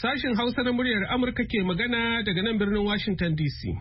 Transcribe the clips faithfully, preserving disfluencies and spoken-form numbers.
Sashen Hausa na muryar Amurka ke magana daga nan birnin Washington D C.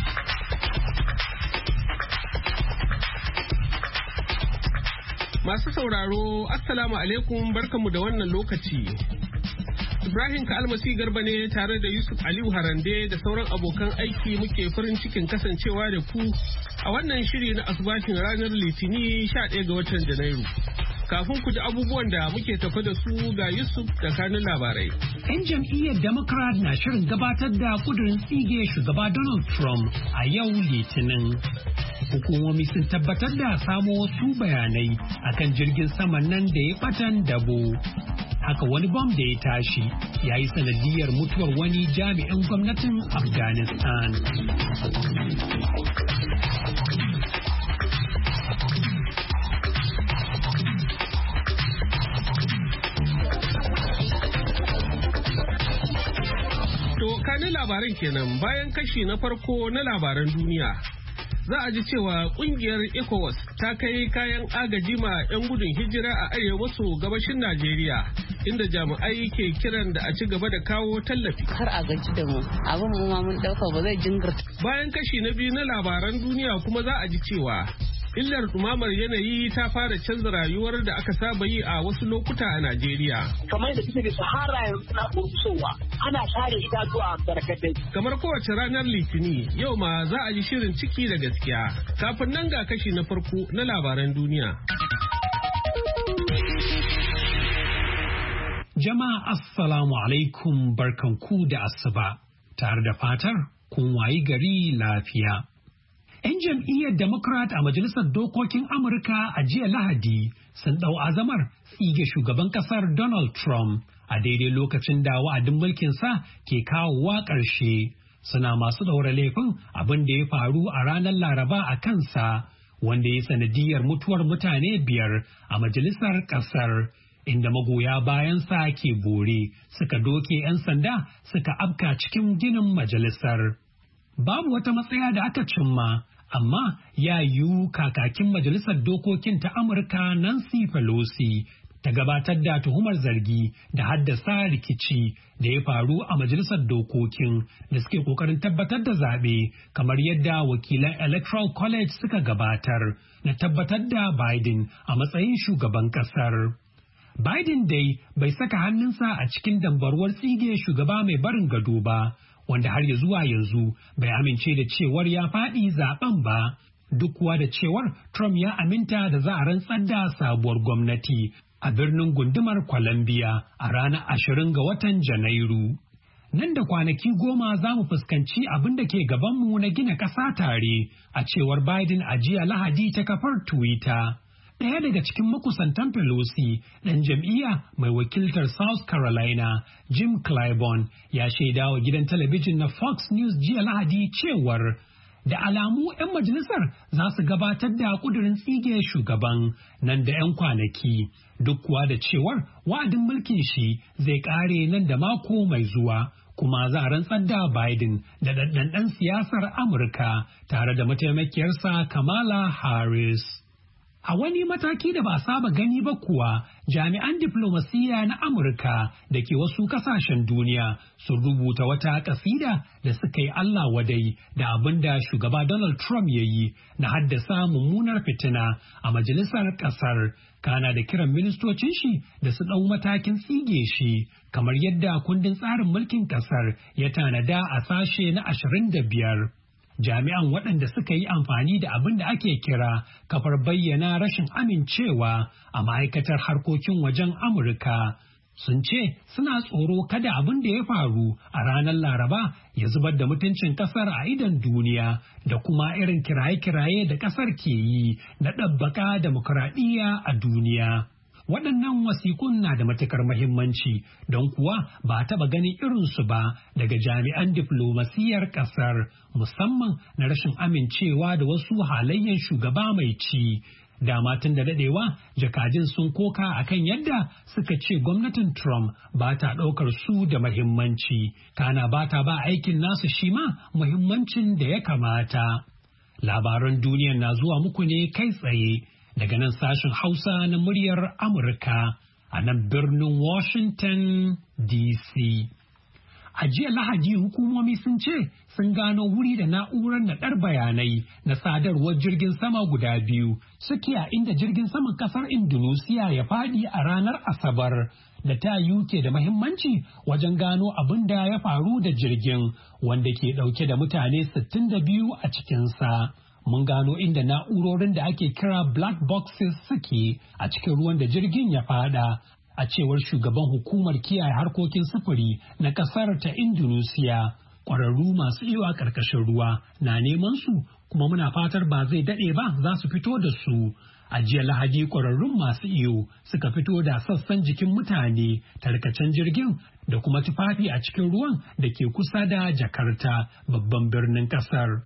Masu sauraro, Assalamu alaikum barkanmu da wannan lokaci. Ibrahim Kalmasi Garba ne tare da Yusuf Aliyu Harande da sauran abokan aiki muke farin cikin kasancewa da ku a wannan shiri na asubashin ranar Litini sha ɗaya ga watan Janairu. Kafin ku ji abubuwan da muke tafa da su ga Yusuf da kanun labarai. 'Yan jam'iyyar Democrat na shirin gabatar da kudirin tsige shugaba Donald Trump a yau Litinin. Hukumomi sun tabbatar da samo wasu bayanai akan jirgin saman nan da ya batan dabo. Haka wani bom da ya tashi ya yi sanadiyar mutuwar wani jami'in gwamnatin Afghanistan. To kanin labaran kenan bayan kashi na farko na labaran duniya. Za a ji cewa kungiyar ECOWAS ta kai kayan agaji ma 'yan gudun hijira a arewa maso gabashin Najeriya, inda jami'ai ke kiran da a ci gaba da kawo tallafi. Kar a gaji da mu, abin mu ma mun dauka ba zai jingirta. Bayan kashi na biyu na labaran duniya kuma za a ji cewa illar dumamar yanayi ta fara canza rayuwar da aka saba yi a wasu lokuta a Najeriya. Kamar da kuke da Sahara yanzu na kurkusowa, ana sare itatuwa barkatai. Kamar kowace ranar Litini, yau ma za a ji shirin ciki da gaskiya. Kafin nan ga kashi na farko na labaran duniya. Jama'a Assalamu alaikum barkanku da asuba, tare da fatar kun wayi gari lafiya. 'Yan jam'iyyar Democrat a Majalisar Dokokin Amurka a jiya Lahadi sun ɗau azamar tsige shugaban ƙasar Donald Trump a daidai lokacin da wa'adin mulkinsa ke kawowa ƙarshe. Suna masu ɗaura laifin abin da ya faru a ranar Laraba a kansa, wanda ya sanadiyar mutuwar mutane biyar a majalisar ƙasar, inda magoya bayansa ke bore suka doke 'yan sanda suka afka cikin ginin majalisar. Babu wata matsaya da aka cimma, amma ya yiwu kakakin Majalisar Dokokin ta Amurka Nancy Pelosi ta gabatar da tuhumar zargi da haddasa rikici da ya faru a Majalisar Dokokin da suke kokarin tabbatar da zaɓe, kamar yadda wakilan Electoral College suka gabatar na tabbatar da Biden a matsayin shugaban ƙasar. Biden dai bai saka hannunsa a cikin dambarwar tsige shugaba mai barin gado ba, wanda har ya zuwa yanzu bai amince da cewar ya faɗi zaben ba, duk kuwa da cewar Trump ya aminta da za a rantsar da sabuwar gwamnati a birnin gundumar Columbia a ranar ashirin ga watan Janairu. Nan da kwanaki goma za mu fuskanci abin da ke gabanmu na gina ƙasa tare, a cewar Biden a jiya Lahadi ta kafar Twitter. Ɗaya daga cikin makusantan Pelosi, ɗan jam'iyya mai wakiltar South Carolina, Jim Clyburn, ya shaida wa gidan talabijin na Fox News jiya Lahadi cewar da alamu 'yan majalisar za su gabatar da ƙudurin tsige shugaban nan da 'yan kwanaki, duk kuwa da cewar wa'adin mulkin shi zai ƙare nan da mako mai zuwa. Kuma za a rantsar da Biden da ɗanɗan siyasar Amurka tare da mataimakiyarsa Kamala Harris. A wani mataki da ba a saba gani ba kuwa, jami'an diflomasiyya na Amurka da ke wasu kasashen duniya sun rubuta wata kasida da suka yi Allah wadai da abin da shugaba Donald Trump ya yi na haddasa mummunar fitina a majalisar ƙasar. Kana da kiran ministocin shi da su ɗau matakin tsige shi, kamar yadda kundin tsarin mulkin ƙasar ya tanada a sashe na ashirin da biyar. Jami'an waɗanda suka yi amfani da abin da ake kira kafar bayyana rashin amincewa a ma'aikatar harkokin wajen Amurka sun ce suna tsoro kada abin da ya faru a ranar Laraba ya zubar da mutuncin ƙasar a idon duniya da kuma irin kiraye-kiraye da ƙasar ke yi na ɗabbaka demokuraɗiyya a duniya. Waɗannan wasikun na da matukar mahimmanci don kuwa ba a taɓa ganin irinsu ba daga jami'an diflomasiyyar ƙasar, musamman na rashin amincewa da wasu halayen shugaba mai ci. Dama tun da daɗewa jakadun sun koka akan yadda suka ce gwamnatin Trump ba ta ɗaukar su da mahimmanci, kana ba ta ba aikin nasu shi ma muhimmancin da ya kamata. Labaran duniya na zuwa muku ne kai tsaye daga nan sashen Hausa na muryar Amurka a nan birnin Washington D C. A jiya Lahadi hukumomi sun ce sun gano wuri da na'urar naɗar bayanai na sadarwar jirgin sama guda biyu suke a inda jirgin saman ƙasar Indonesia ya faɗi a ranar Asabar da ta yi ke da mahimmanci wajen gano abin da ya faru da jirgin wanda ke ɗauke da mutane sittin da biyu a cikinsa. Mun gano inda na'urorin da ake kira black boxes suke a cikin ruwan da jirgin ya fada. A cewar shugaban hukumar kiyaye harkokin sufuri na kasar ta Indonesia, ƙwararru masu iyo a ƙarƙashin ruwa na neman su kuma muna fatar ba zai daɗe ba za su fito da su. A jiya Lahadi ƙwararrun masu iyo suka fito da sassan jikin mutane, tarkacen jirgin da kuma tufafi a cikin ruwan da ke kusa da Jakarta, babban birnin ƙasar.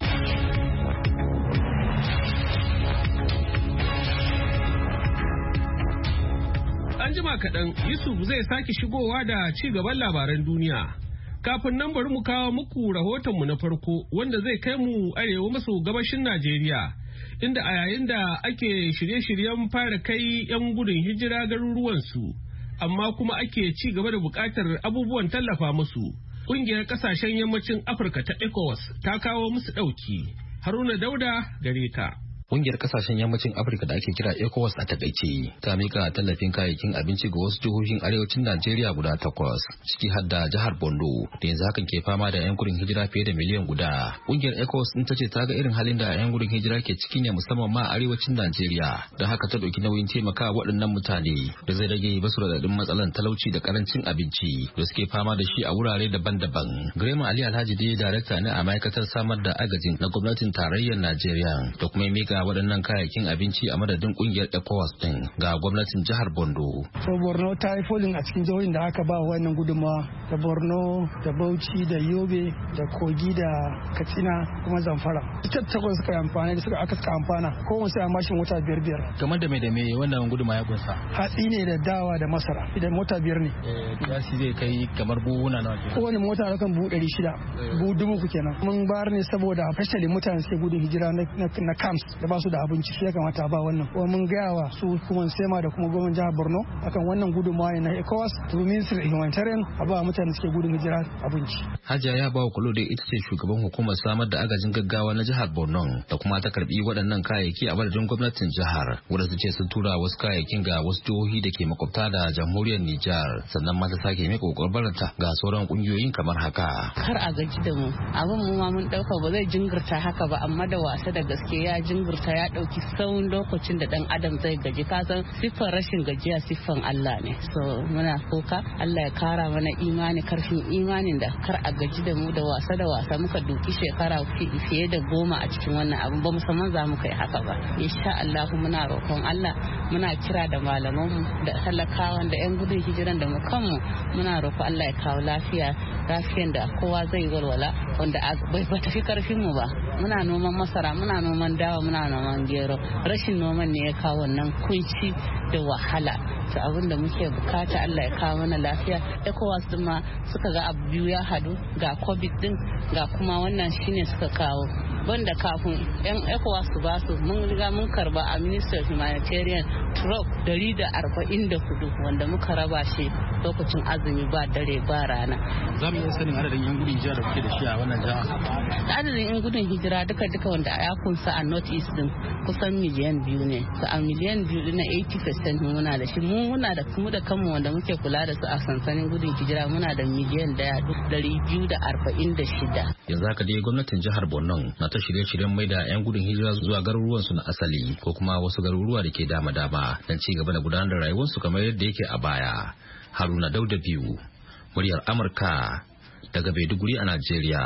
An jima kaɗan Yusuf zai sake shigowa da ci gaban labaran duniya. Kafin nan bari mu kawo muku rahotonmu na farko wanda zai kai mu arewa maso gabashin Najeriya, inda a yayin da ake shirye-shiryen fara kai 'yan gudun hijira garuruwansu, amma kuma ake ci gaba da buƙatar abubuwan tallafa musu. Ƙungiyar ƙasashen yammacin Afirka ta ECOWAS ta kawo musu ɗauki. Haruna Dauda gare ka. Ƙungiyar kasashen yammacin Afirka da ake kira ECOWAS a takaice ta mika tallafin kayayyakin abinci ga wasu jihohin arewacin Najeriya guda takwas, ciki har da jihar Borno da yanzu hakan ke fama da 'yan gudun hijira fiye da miliyan guda. Ƙungiyar ECOWAS din ta ce ta ga irin halin da 'yan gudun hijira ke ciki ne musamman ma a arewacin Najeriya, don haka ta ɗauki nauyin taimaka waɗannan mutane da zai rage basu raɗaɗin matsalan talauci da karancin abinci da suke fama da shi a wurare daban-daban. Grema Ali Alhaji dai darakta ne a ma'aikatar samar da agajin na gwamnatin tarayyar Najeriya da kuma mika waɗannan kayayyakin abinci a madadin kungiyar ECOWAS din ga gwamnatin jihar Bondo. So Borno ta yi folin a cikin jihohin da aka ba wannan gudunmawa, da Borno da Bauchi da Yobe da Kogi da Katsina kuma Zamfara. Ita takwas suka yi amfani da suka aka suka amfana kowane sai a mashin wata biyar biyar. Kamar da mai da mai wannan gudunmawa ya kunsa? Hatsi ne da dawa da masara idan mota biyar ne. Eh shi zai kai kamar buhuna nawa kenan? Kowane mota na kan buhu ɗari shida, buhu dubu ku kenan. Mun bayar ne saboda fashalin mutane suke gudun hijira na camps da ba su da abinci, shi ya kamata ba wannan. Kuma mun gaya wa su hukumar sema da kuma gwamnatin jihar Borno akan wannan gudunmawa ne na ECOWAS domin su humanitarian a ba mutane suke gudun hijira abinci. Hajiya ya bawa kulo da ita ce shugaban hukumar samar da agajin gaggawa na jihar Borno da kuma ta karbi waɗannan kayayyaki a madadin gwamnatin jihar, wanda su ce sun tura wasu kayayyakin ga wasu jihohi da ke makwabta da jamhuriyar Nijar, sannan ma ta sake mai kokarbaranta ga sauran kungiyoyin kamar haka. Kar a gaji da mu, abin mu ma mun dauka ba zai jingirta haka ba, amma da wasa da gaske ya jingirta, ya dauki tsawon lokacin da dan adam zai gaji. Kasan siffar rashin gajiya siffan Allah ne, so muna kuka Allah ya kara mana imani, karfin imanin da kar a gaji da mu, da wasa da wasa muka duki shekara fiye da goma a cikin wannan abin, ba musamman za mu kai haka ba. Insha Allah muna roƙon Allah, muna kira da malamanmu da talakawan da yan gudun hijiran da mu kanmu, muna roƙon Allah ya kawo lafiya, lafiyan da kowa zai walwala, wanda bai ba tafi karfin mu ba. Muna noman masara, muna noman dawa, muna noman gero, rashin noman ne ya kawo wannan kunci da wahala. To abin da muke bukata Allah ya kawo mana lafiya. ECOWAS din ma suka ga abu biyu ya hadu, ga COVID din ga kuma wannan shine suka kawo. Banda kafin yan ECOWAS su ba su, mun riga mun karba a Ministry of Humanitarian truck dari da arba'in da hudu wanda muka raba shi lokacin azumi ba dare ba rana. Za mu iya sanin adadin yan gudun hijira da kuke da shi a wannan jiha? Adadin yan gudun hijira duka duka wanda ya kunsa a North East din kusan miliyan biyu ne. So a miliyan biyu din na eighty percent muna da shi. Mu muna da kuma da kanmu wanda muke kula da su a sansanin gudun hijira muna da miliyan daya dari biyu da arba'in da shida. Yanzu haka dai gwamnatin jihar Borno na ta shirye-shiryen mai da 'yan gudun hijira zuwa garuruwansu na asali ko kuma wasu garuruwa da ke dama-dama don ci gaba da gudanar da rayuwarsu kamar yadda yake a baya. Haruna Dauda biyu, muryar Amurka daga Maiduguri a Najeriya.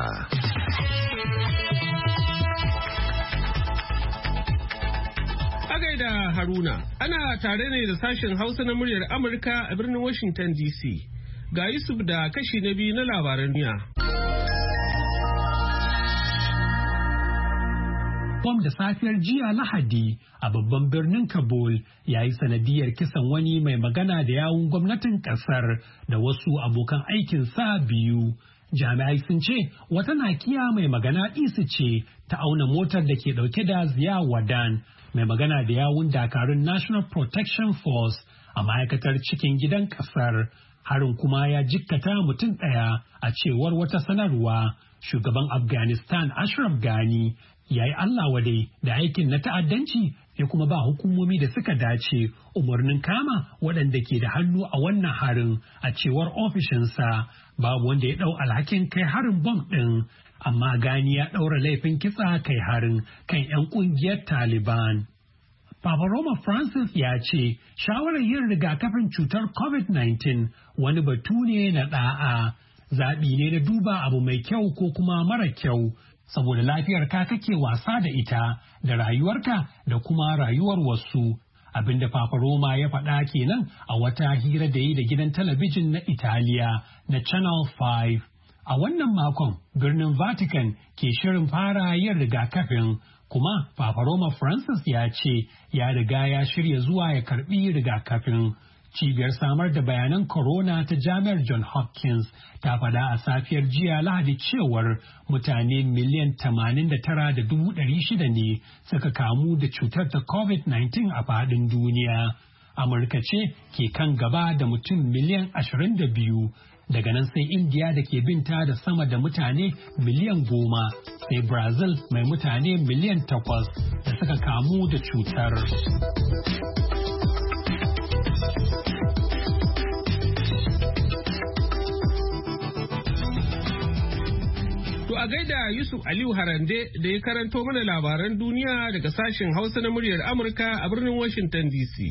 da Haruna, ana tare ne da sashen Hausa na muryar Amurka a birnin Washington D C. Ga Yusuf da kashi na biyu na labaran duniya. Bom da safiyar jiya Lahadi a babban birnin Kabul ya yi sanadiyar kisan wani mai magana da yawun gwamnatin kasar da wasu abokan aikinsa biyu. Jami'ai sun ce wata nakiya mai magana isu ce ta auna motar da ke dauke da Ziya Wadan, mai magana da yawun dakarun National Protection Force a ma'aikatar cikin gidan kasar. harin kuma ya jikkata mutum ɗaya a cewar wata sanarwa. Shugaban Afghanistan Ashraf Ghani ya yi Allah wadai da aikin na ta'addanci ya kuma ba hukumomi da suka dace umarnin kama waɗanda ke da hannu a wannan harin a cewar ofishinsa. Babu wanda ya ɗau alhakin kai harin bom ɗin, amma Ghani ya ɗaura laifin kitsa kai harin kan 'yan ƙungiyar Taliban. Papa Roma Francis ya ce shawarar yin rigakafin cutar covid nineteen wani batu ne na ɗa'a, zaɓi ne na duba abu mai kyau ko kuma mara kyau, saboda lafiyarka kake wasa da ita da rayuwarka da kuma rayuwar wasu. Abinda Papa Roma ya faɗa kenan a wata hira da yi da gidan talabijin na Italiya na Channel five. A wannan makon birnin Vatican ke shirin fara yin rigakafin, kuma Papa Roma Francis ya ce ya riga ya shirya zuwa ya karbi rigakafin. Cibiyar samar da bayanan corona ta Jami'ar John Hopkins ta faɗa a safiyar jiya Lahadi cewar mutane miliyan tamanin da tara da dubu ɗari shida ne suka kamu da cutar ta covid nineteen a faɗin duniya. Amurka ce ke kan gaba da mutum miliyan ashirin da biyu. Daga nan sai India da ke binta da sama da mutane miliyan goma, sai Brazil mai mutane miliyan takwas da suka kamu da cutar. To a gaida Yusuf Aliyu Harande da ya karanto mana labaran duniya daga sashen Hausa na muryar Amurka a birnin Washington D C.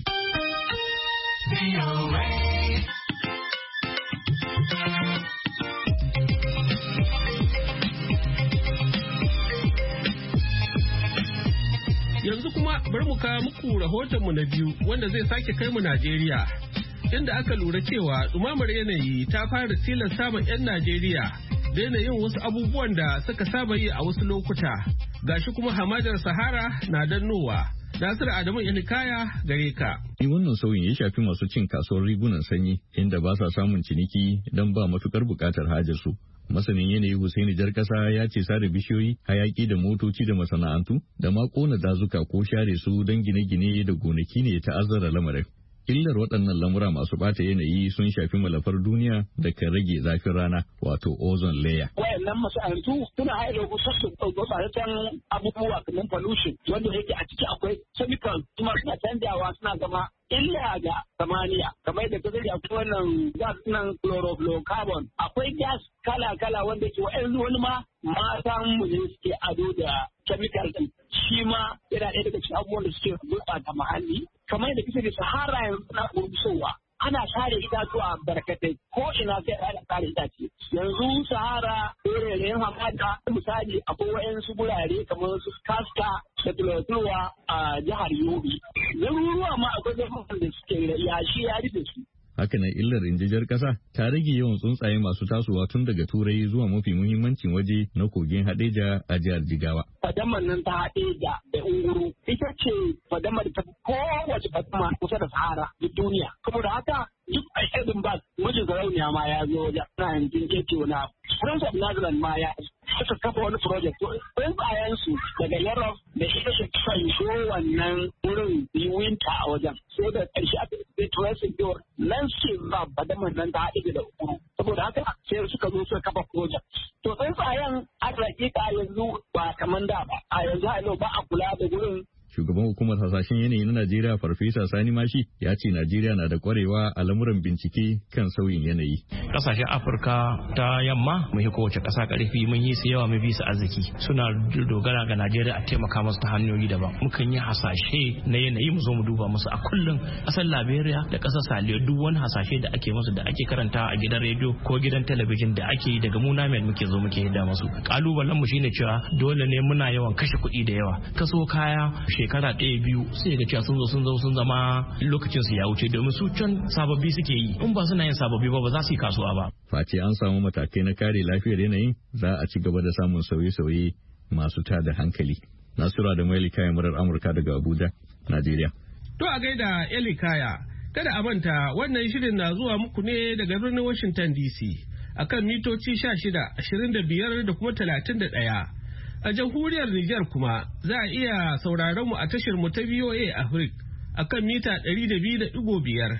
Yanzu kuma bari mu kawo muku rahotonmu na biyu wanda zai sake kai mu Najeriya, inda aka lura cewa ɗumamar yanayi ta fara tilasta ma 'yan Najeriya daina yin wasu abubuwan da suka saba yi a wasu lokuta. Gashi kuma hamadar Sahara na dannowa. Nasiru Adamu Ilikaya gare ka. Wannan sauyin ya shafi masu cin kasuwar rigunan sanyi inda ba sa samun ciniki don ba matukar bukatar hajarsu. Masanin yanayi Hussaini Jarkasa ya ce sare bishiyoyi, hayaki da motoci da masana'antu da ma kona dazuka ko share su don gine-gine da gonaki ne ta azzara lamarin. Illar waɗannan lamura masu ɓata yanayi sun shafi malafar duniya da kan rage zafin rana wato ozone layer. Wayannan masana'antu suna haɗa gusassun gurɓataccen abubuwa kamar pollution wanda yake a ciki akwai chemical kuma suna canjawa suna zama illa ga samaniya kamar da kaga akwai wannan gas nan chlorofluorocarbon akwai gas kala-kala wanda ke wa'yanzu wani ma matan mu ne suke ado da chemical din shi ma yana ɗaya daga cikin abubuwan da suke gurɓata muhalli kamar da kisa da Sahara yanzu na gurgusowa ana sare itatuwa barkatai ko ina sai ana sare itace yanzu Sahara ɗorayen hamada misali akwai wa'yansu gurare kamar su Kaska da Tulatuwa a jihar Yobe garuruwa ma akwai garuruwan da suke yashi ya rufe su. Hakanan illar injijar ƙasa ta rage yawan tsuntsaye masu tasowa tun daga turai zuwa mafi muhimmancin waje na kogin Hadeja a jihar Jigawa. Fadamar nan ta Hadeja da Unguru ita ce fadamar ta kowace fadama kusa da Sahara da duniya. Saboda haka duk a irin ba mijin sarauniya ma ya zo wajen na yankin keke wani abu. Prince of Netherlands ma ya suka kafa wani project. Tsuntsayensu daga Europe da ita ce kan so wannan wurin yi winter a wajen. Sai da ƙarshe aka yi tracing door nan ce ba fadamar nan ta haɗe da Unguru. Saboda haka sai suka zo suka kafa project. To tsuntsayen a hakika yanzu ba kamar da ba. A yanzu a ba a kula da wurin. Shugaban hukumar hasashen yanayi na Najeriya Farfesa Sani Mashi ya ce Najeriya na da kwarewa a lamuran bincike kan sauyin yanayi. Kasashen Afirka ta yamma mun yi kowace ƙasa ƙarfi mun yi su yawa mun bi su arziki suna dogara ga Najeriya a taimaka musu ta hanyoyi daban. Mukan yi hasashe na yanayi mu zo mu duba musu a kullum. Ƙasar Liberia da ƙasar Saliyo duk wani hasashe da ake musu da ake karanta a gidan rediyo ko gidan talabijin da ake yi daga mu namen muke zo muke hidda musu. Kalubalen mu shine cewa dole ne muna yawan kashe kuɗi da yawa. Kaso kaya shekara ɗaya biyu sai ga cewa sun zo sun zo sun zama lokacin su ya wuce domin su can sababbi suke yi in ba suna yin sababbi ba ba za su yi kasuwa ba. Face an samu matakai na kare lafiyar yanayin za a ci gaba da samun sauye-sauye masu tada hankali. Nasura da Maili Kaya murar Amurka daga Abuja, Najeriya. To a gaida Eli Kaya, kada a manta wannan shirin na zuwa muku ne daga birnin Washington D C akan mitoci sha shida, ashirin da biyar da kuma talatin da ɗaya. A jamhuriyar Nijar kuma za a iya sauraron mu a tashar mu ta V O A Africa akan mita ɗari da biyu da ɗigo biyar.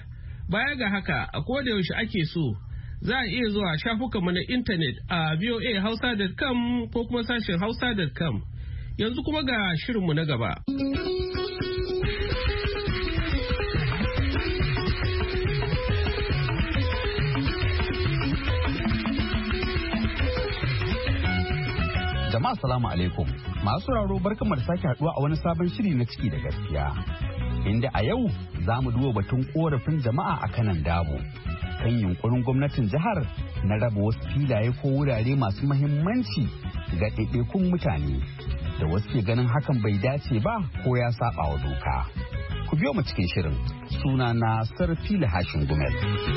Baya ga haka, a koda yaushe ake so, za a iya zuwa shafukanmu na intanet a v o a hausa dot com ko kuma sashen hausa dot com. Yanzu kuma ga shirinmu na gaba. Jama'a salamu alaikum. Masu sauraro barkanmu da sake haduwa a wani sabon shiri na ciki da gaskiya. Inda a yau za mu duba batun korafin jama'a a kanan dabo kan yunkurin gwamnatin jihar na raba wasu filaye ko wurare masu mahimmanci ga ɗaiɗaikun mutane da wasu ke ganin hakan bai dace ba ko ya saba wa doka. Ku biyo mu cikin shirin. Suna na Sarfila Hashin Gumel.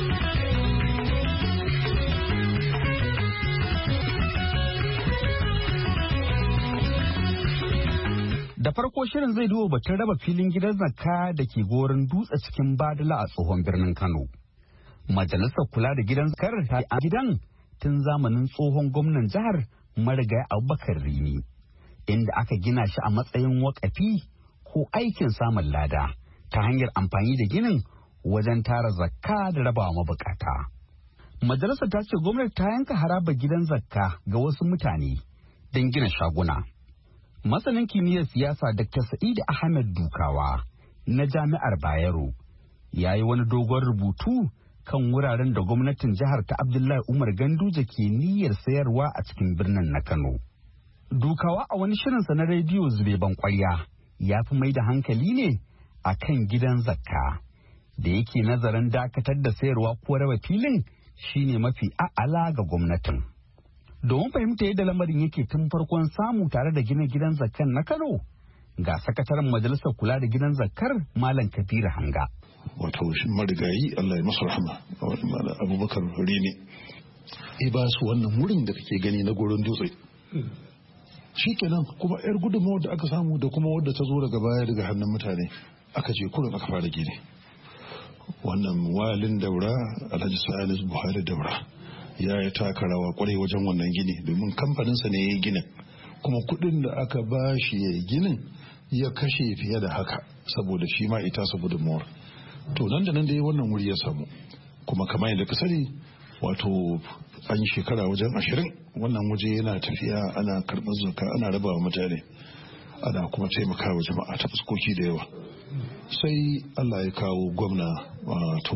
Da farko shirin zai duba batun raba filin gidan zakka da ke gorin dutse cikin Badala a tsohon birnin Kano. Majalisar kula da gidan zakkar ta a gidan tun zamanin tsohon gwamnan jihar Marigayi Abubakar Rimi, inda aka gina shi a matsayin wakafi ko aikin samun lada ta hanyar amfani da ginin wajen tara zakka da rabawa mabukata. Majalisar ta ce gwamnati ta yanka harabar gidan zakka ga wasu mutane don gina shaguna. Masanin kimiyyar siyasa Dakta Sa'idu Ahmed Dukawa na Jami'ar Bayero ya yi wani dogon rubutu kan wuraren da gwamnatin jihar ta Abdullahi Umar Ganduje ke niyyar sayarwa a cikin birnin na Kano. Dukawa a wani shirinsa na rediyo Zube Banƙwarya ya fi mai da hankali ne a kan gidan zakka da yake nazarin dakatar da sayarwa ko raba filin shine mafi a'ala ga gwamnatin. Domin fahimta yadda lamarin yake tun farkon samu tare da gina gidan zakkar na Kano, ga sakataren majalisar kula da gidan zakkar Malam Kabiru Hanga. Wato marigayi Allah ya masa rahama Abubakar Rimi ya ba su wannan wurin da kake gani na goron dutse. Shi kenan kuma yar gudunmawar da aka samu da kuma wadda ta zo daga baya daga hannun mutane aka je kurin aka fara gini. Wannan walin daura Alhaji Salisu Buhari daura ya yi taka rawa kwarai wajen wannan gini domin kamfaninsa ne ya yi ginin, kuma kudin da aka ba shi ya yi ginin ya kashe fiye da haka saboda shi ma ita sa gudunmawar. To nan da nan da ya wannan wuri ya samu, kuma kamar yadda ka sani wato an yi shekara wajen ashirin wannan waje yana tafiya ana karɓar zakka ana raba wa mutane ana kuma taimaka wa jama'a ta fuskoki da yawa. Sai Allah ya kawo gwamna wato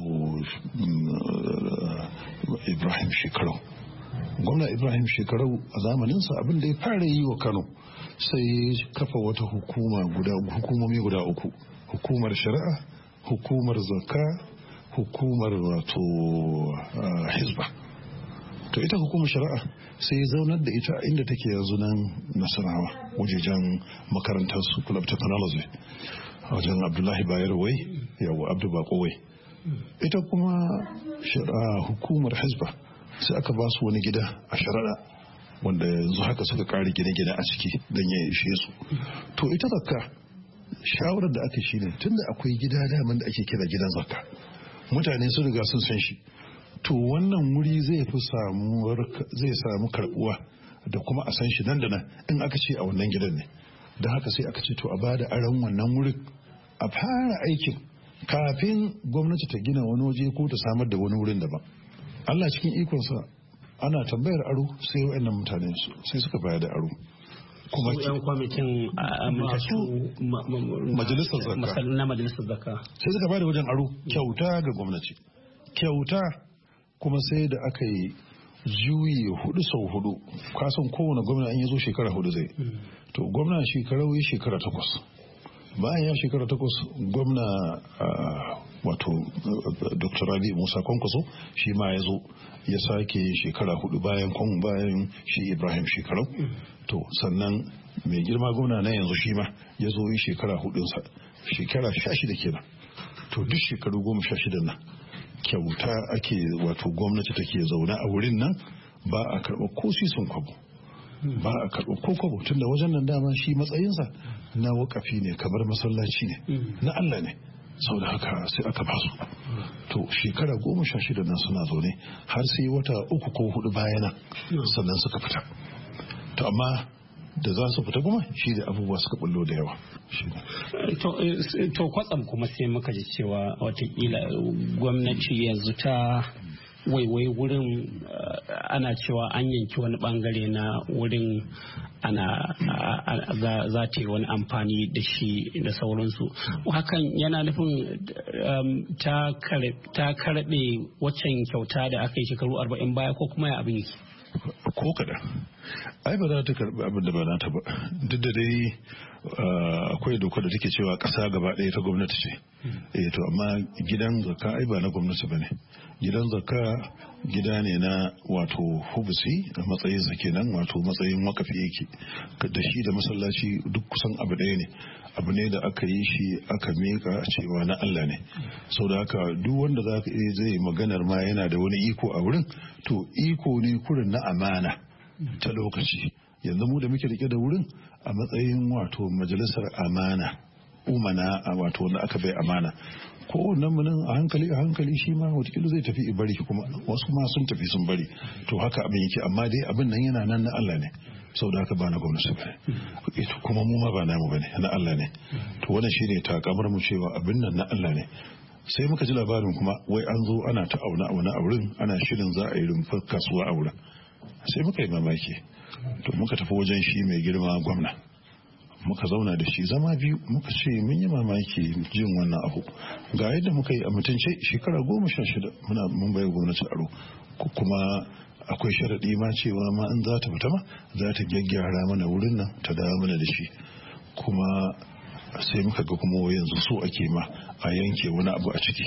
Ibrahim Shekarau. Gwamna Ibrahim Shekarau a zamaninsa abin da ya fara yi wa Kano sai kafa wata hukuma guda hukumomi guda uku, hukumar shari'a, hukumar zakka, hukumar wato hizba. To ita hukumar shari'a sai ya zaunar da ita inda take yanzu nan Nasarawa wajejen makarantar School of Technology wajen Abdullahi Bayero wai yawa Abdu Bako wai. Ita kuma hukumar hizba sai aka ba su wani gida a sharaɗa wanda yanzu haka suka kare gine-gine a ciki don ya ishe su. To ita zakka shawarar da aka shi ne tunda akwai gida daman da ake kira gidan zakka mutane sun riga sun san shi, to wannan wuri zai fi samu zai samu karbuwa da kuma a san shi nan da nan in aka ce a wannan gidan ne. Da haka sai aka ce to a bada aron wannan wurin a fara aikin kafin gwamnati ta gina wani waje ko ta samar da wani wurin daban. Allah cikin ikonsa ana tambayar aro sai wayannan mutane sai suka bayar da aro. Kuma yan kwamitin masu majalisar zakka na majalisar zakka sai suka bayar da wajen aro kyauta ga gwamnati, kyauta. Kuma sai da aka yi juyi hudu sau hudu, kasan kowane gwamna an yi zo shekara hudu zai. To gwamna shekarau ya shekara takwas, bayan ya shekara takwas gwamna wato Dr. Rabi Musa Kwankwaso shi ma ya zo ya sake shekara hudu bayan kwan bayan shi Ibrahim Shekarau. To sannan mai girma gwamna na yanzu shi ma ya zo yi shekara hudunsa, shekara sha shida kenan. To duk shekaru goma sha shidan nan kyauta ake wato gwamnati take zaune a wurin nan, ba a karɓa ko sisin kwabo, ba a karɓa ko kwabo tunda wajen nan dama shi matsayinsa na wakafi ne kamar masallaci ne na Allah ne, sau da haka sai aka basu. To shekara goma sha shida nan suna zaune har sai wata uku ko hudu bayana sannan suka fita. To amma da za su fita kuma shi da abubuwa suka bullo da yawa. To kwatsam kuma sai muka ji cewa watakila gwamnati yanzu ta waiwai wurin ana cewa an yanki wani bangare na wurin ana za ta yi wani amfani da shi da sauransu. Hakan yana nufin ta karɓe waccan kyauta da aka yi shekaru arba'in baya ko kuma ya abin yake? Ko kaɗan. Ai ba za ta karɓi abin da ba na ta ba. Duk da dai akwai doka da take cewa ƙasa gaba ɗaya ta gwamnati ce. Eh to amma gidan zakka ai ba na gwamnati ba ne. Gidan zakka gida ne na wato hubusi a matsayin sa kenan wato matsayin wakafi yake. Da shi da masallaci duk kusan abu ɗaya ne. Abu ne da aka yi shi aka miƙa cewa na Allah ne. Sau da haka duk wanda za ka iya zai maganar ma yana da wani iko a wurin to iko ne kurin na amana ta lokaci. Yanzu mu da muke rike da wurin a matsayin wato majalisar amana umana a wato wanda aka bai amana ko wannan munin a hankali a hankali shi ma watakila zai tafi bari kuma wasu ma sun tafi sun bari to haka abin yake amma dai abin nan yana nan na Allah ne sau da haka ba na gwamnati ba ne kuma mu ma ba namu ba ne na Allah ne to wannan shine takamar mu cewa abin nan na Allah ne. Sai muka ji labarin kuma wai an zo ana ta auna auna a wurin ana shirin za a yi rumfar kasuwa a wurin sai muka yi mamaki to muka tafi wajen shi mai girma gwamna muka zauna da shi zama biyu muka ce mun yi mamaki jin wannan abu ga yadda muka yi a mutunce shekara goma sha shida muna mun bayar gwamnati aro kuma akwai sharaɗi ma cewa ma in za ta fita ma za ta gyaggyara mana wurin nan ta dawo mana da shi kuma sai muka ga kuma yanzu so ake ma a yanke wani abu a ciki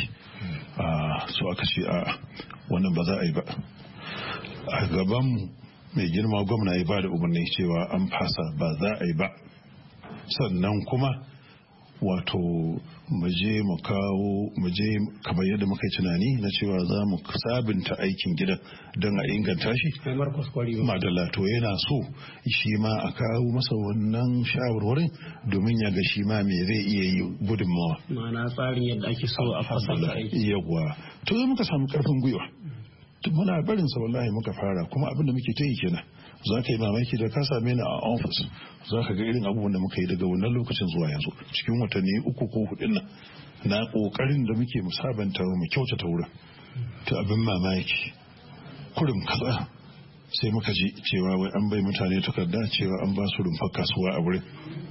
so aka ce a wannan ba za a yi ba a gaban mai girma gwamna ya ba da umarni cewa an fasa ba za a yi ba sannan kuma wato muje mu kawo muje kamar yadda muka yi tunani na cewa za mu sabunta aikin gidan don a inganta shi madalla to yana so shi ma a kawo masa wannan shawarwarin domin ya ga shi ma me zai iya yi gudunmawa ma'ana tsarin yadda ake so a fasala aiki yawa to zai muka samu karfin gwiwa muna barin sa wallahi muka fara kuma abin da muke ta yi kenan za ka yi mamaki da ka same ni a office za ka ga irin abubuwan da muka yi daga wannan lokacin zuwa yanzu cikin watanni uku ko hudun nan na kokarin da muke musabanta mu kyautata wurin ta abin mamaki kurum kaza sai muka ji cewa wai an bai mutane takarda cewa an ba su rumfar kasuwa a wurin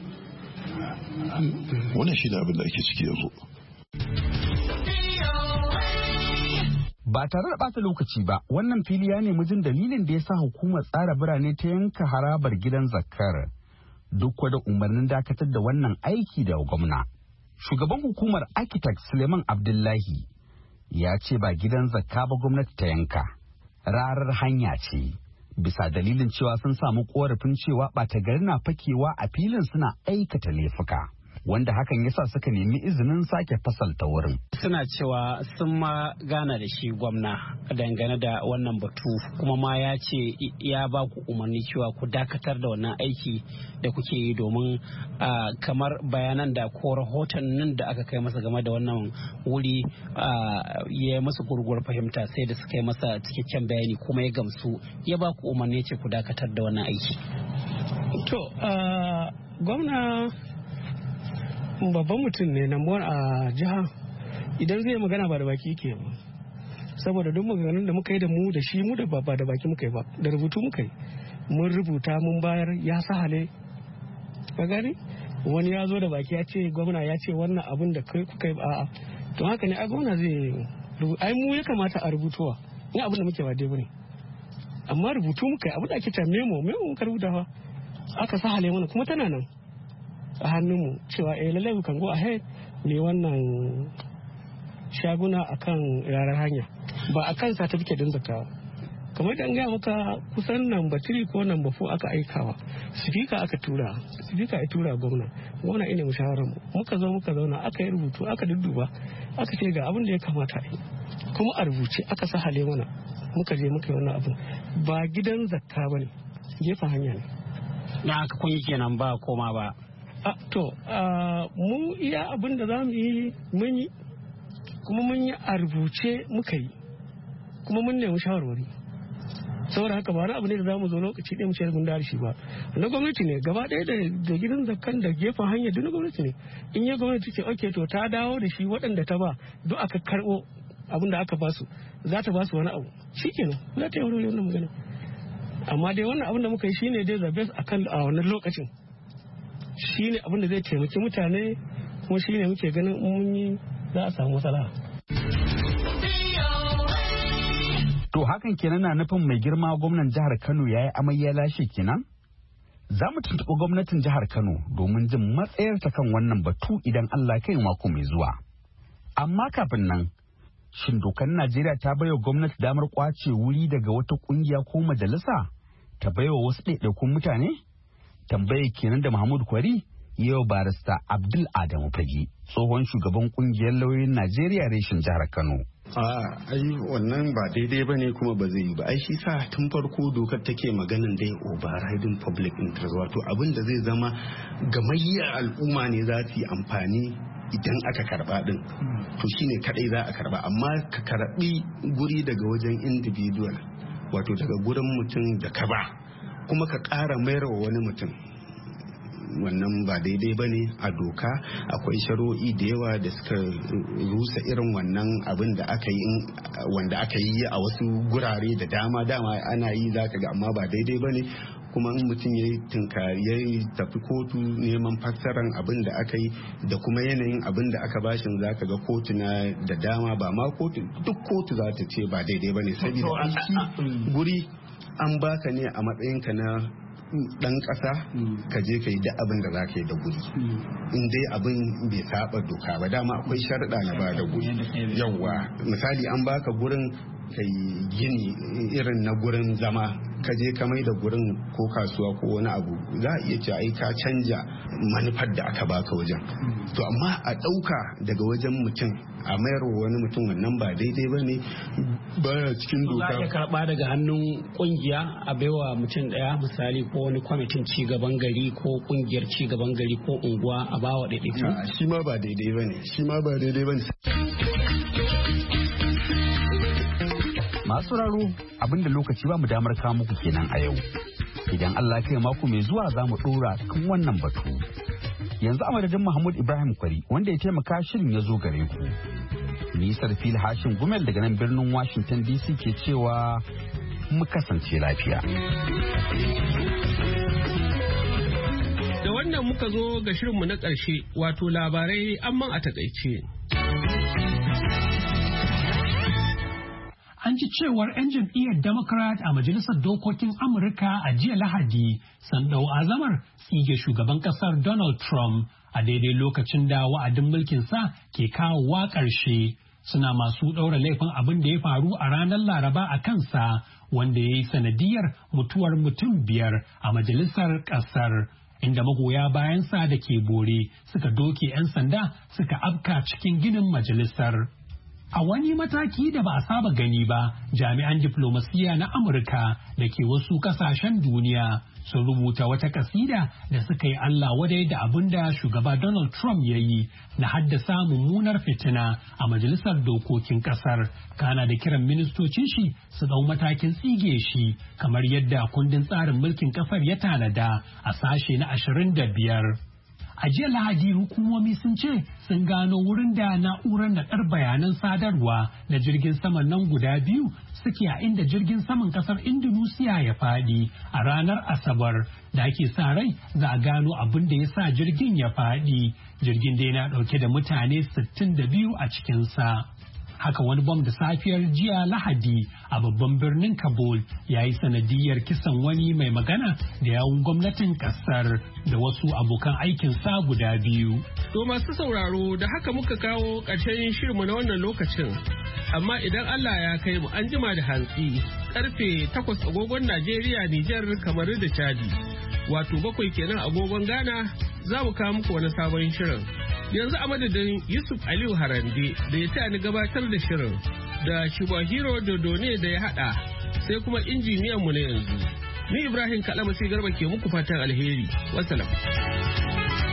wannan shi da abin da ake ciki yanzu. Ba tare da ɓata lokaci ba, wannan fili ya nemi jin dalilin da ya sa hukumar tsara birane ta yanka harabar gidan zakkar duk da umarnin dakatar da wannan aiki da gwamna. Shugaban hukumar Architect Suleiman Abdullahi ya ce ba gidan zakka ba gwamnati ta yanka. Rarar hanya ce, bisa dalilin cewa sun samu korafin cewa ɓata gari na fakewa a filin suna aikata laifuka. Wanda hakan yasa suka nemi izinin sake fasalta wurin. Suna cewa sun ma gana da shi gwamna dangane da wannan batu kuma ma ya ce ya ba ku umarni cewa ku dakatar da wannan aiki da kuke yi domin kamar bayanan da ko rahoton nan da aka kai masa game da wannan wuri ya yi masa gurguwar fahimta sai da suka yi masa cikakken bayani kuma ya gamsu ya ba ku umarni ce ku dakatar da wannan aiki. To gwamna babban mutum ne na a jiha idan zai magana ba da baki yake ba saboda duk maganganun da muka yi da mu da shi mu da ba da baki muka yi ba da rubutu muka yi mun rubuta mun bayar ya sahale ka gani wani ya zo da baki ya ce gwamna ya ce wannan abin da kai kuka yi a'a to haka ne a gwamna zai ai mu ya kamata a rubutuwa ni abin da muke ba dai bane amma rubutu muka yi abin da ake ta memo memo muka rubuta fa aka sahale mana kuma tana nan a hannunmu cewa eh lallai we can go ahead ne wannan shaguna akan rarar hanya ba akan certificate din zakka kamar da an gaya maka kusan number three ko number four aka aikawa speaker aka tura speaker ya tura gwamna gwamna ina mushawarar mu muka zo muka zauna aka yi rubutu aka dudduba aka ce ga abin da ya kamata yi kuma a rubuce aka sa hale mana muka je muka yi wannan abin ba gidan zakka bane gefen hanya ne na aka kun yi kenan ba koma ba. To, mu iya abin da za mu yi mun yi, kuma mun yi a rubuce muka yi, kuma mun nemi shawarwari. saboda haka ba wani abu ne da zamu zo lokaci ɗaya mu ce mun da shi ba na gwamnati ne gaba ɗaya da gidan zakkan da gefen hanya duk na gwamnati ne in ya gwamnati ce okay to ta dawo da shi waɗanda ta ba duk aka karɓo abin da aka basu za ta basu wani abu shikenan za ta yi wani wannan magana amma dai wannan abin da muka yi shine dai the best akan a wannan lokacin shine abin da zai taimaki mutane kuma shine muke ganin mun yi za a samu matsala. To hakan kenan na nufin mai girma gwamnan jihar Kano ya yi amai ya lashe kenan? Za mu tuntuɓi gwamnatin jihar Kano domin jin matsayarta kan wannan batu idan Allah kai mako mai zuwa. Amma kafin nan, shin dokar Najeriya ta baiwa gwamnati damar kwace wuri daga wata kungiya ko majalisa ta baiwa wasu ɗaiɗaikun mutane? Tambaye kenan da Mahmud Kwari yau barista Abdul Adamu Fage, tsohon shugaban kungiyar lauyoyin Najeriya reshen jihar Kano. a ai wannan ba daidai ba ne kuma ba zai yi ba ai shi sa tun farko dokar take maganin dai overriding public interest wato abin da zai zama gamayyar al'umma ne za su yi amfani idan aka karba din to shine kadai za a karba amma ka karbi guri daga wajen individual wato daga gurin mutum da ka ba kuma ka ƙara mayar wa wani mutum wannan ba daidai ba ne a doka akwai shari'o'i da yawa da suka rusa irin wannan abin da aka yi wanda aka yi a wasu gurare da dama dama ana yi zaka ga amma ba daidai ba ne kuma in mutum ya tunkari ya tafi kotu neman fassaran abin da aka yi da kuma yanayin abin da aka bashin zaka ga kotu na da dama ba ma kotu duk kotu za ta ce ba daidai ba ne saboda guri an baka ne a matsayinka na dan kasa ka je ka yi da abin da za ka yi da guri in dai abin bai saba doka ba dama akwai sharuɗa na ba da guri yawwa misali an baka gurin ka yi gini irin na gurin zama ka je ka mai da gurin ko kasuwa ko wani abu za a iya ce ai ka canja manufar da aka baka wajen to amma a ɗauka daga wajen mutum a mayar wani mutum wannan ba daidai ba ne baya cikin doka. Za a karɓa daga hannun kungiya a baiwa mutum ɗaya misali ko wani kwamitin cigaban gari ko kungiyar cigaban gari ko unguwa a bawa ɗaiɗaiku. Shi ma ba daidai ba ne shi ma ba daidai ba ne. Masu raro abinda lokaci ba mu damar kawo muku kenan a yau. Idan Allah kai mako mai zuwa za mu ɗora kan wannan batu. Yanzu a madadin Mahmud Ibrahim Kwari wanda ya taimaka shirin ya zo gare ku. Nisar fil hashin gumel daga nan birnin Washington D C ke cewa mu kasance lafiya. Da wannan muka zo ga shirinmu na ƙarshe wato labarai amman a takaice. An ji cewar 'yan jam'iyyar Democrat a Majalisar Dokokin Amurka a jiya Lahadi sun ɗau azamar tsige shugaban ƙasar Donald Trump a daidai lokacin da wa'adin mulkinsa ke kawowa ƙarshe. Suna masu ɗaura laifin abin da ya faru a ranar Laraba a kansa wanda ya yi sanadiyar mutuwar mutum biyar a majalisar ƙasar. Inda magoya bayansa da ke bore suka doke 'yan sanda suka afka cikin ginin majalisar. A wani mataki da ba a saba gani ba, jami'an diflomasiyya na Amurka da ke wasu kasashen duniya sun rubuta wata kasida da suka yi Allah wadai da abin da shugaba Donald Trump ya yi na haddasa mummunar fitina a majalisar dokokin kasar. Kana da kiran ministocin shi su ɗau matakin tsige shi kamar yadda kundin tsarin mulkin kasar ya tanada a sashe na ashirin da biyar. A jiya Lahadi hukumomi sun ce sun gano wurin da na'urar naɗar bayanan sadarwa na jirgin saman nan guda biyu suke a inda jirgin saman kasar Indonesia ya faɗi a ranar Asabar da ake sa rai za a gano abin da ya sa jirgin ya faɗi. Jirgin dai na ɗauke da mutane sittin da biyu a cikinsa. Haka wani bom da safiyar jiya Lahadi a babban birnin Kabul ya yi sanadiyar kisan wani mai magana da yawun gwamnatin kasar da wasu abokan aikinsa guda biyu. To masu sauraro da haka muka kawo ƙarshen shirinmu na wannan lokacin. Amma idan Allah ya kai mu an jima da hantsi karfe takwas agogon Najeriya, Nijar, Kamaru da Chadi. Wato bakwai kenan agogon Ghana za mu kawo muku wani sabon shirin. Yanzu a madadin Yusuf Aliyu Harande da ya taya ni gabatar da shirin da Shubahiro Dodone da ya hada sai kuma injiniyan mu na yanzu. Ni Ibrahim Kalamasi Garba ke muku fatan alheri. Wassalam.